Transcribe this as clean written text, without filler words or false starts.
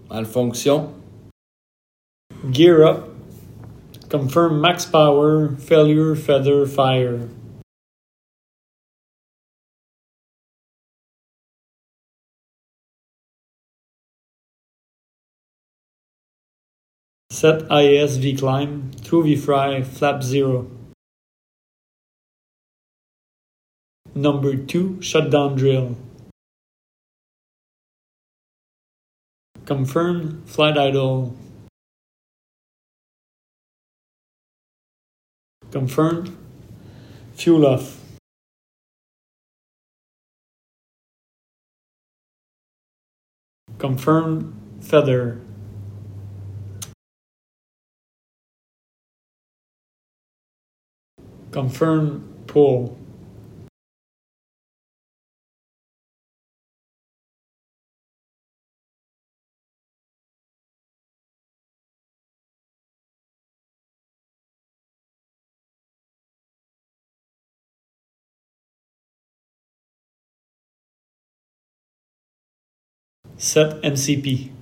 Malfonction. Gear up. Confirm max power. Failure feather fire. Set ISV climb. Through VFry. Flap 0. Number 2. Shutdown drill. Confirm flight idle. Confirmed. Fuel off. Confirmed feather. Confirmed pull. Set MCP.